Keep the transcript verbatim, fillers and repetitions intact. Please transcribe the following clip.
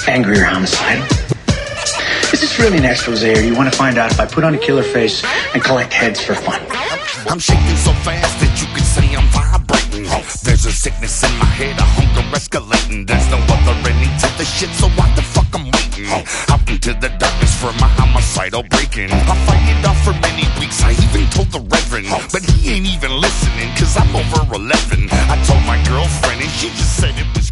Angry or homicidal? Is this really an expose, or you want to find out if I put on a killer face and collect heads for fun? I'm shaking so fast that you can say I'm vibrating. There's a sickness in my head, a hunger escalating. There's no other ending to the shit, so why the fuck I'm waiting? Out into the darkness for my homicidal breaking. I fight it off for many weeks, I even told the reverend, but he ain't even listening, cause I'm over eleven. I told my girlfriend and she just said it was